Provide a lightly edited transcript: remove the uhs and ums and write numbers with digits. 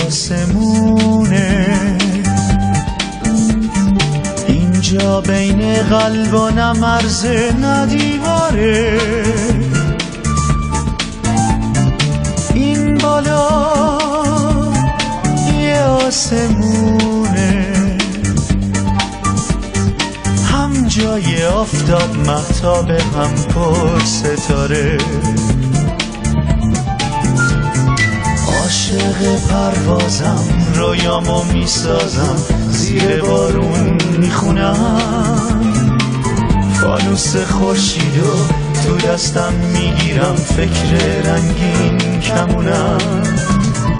آسمونه، اینجا بین قلب و مرز ندیواره، این بالا یه آسمونه، هم جای آفتاب مهتاب هم پر ستاره، عاشق پروازم رویامو میسازم، زیر بارون میخونم فانوس خورشیدو تو دستم میگیرم، فکر رنگین کمونم.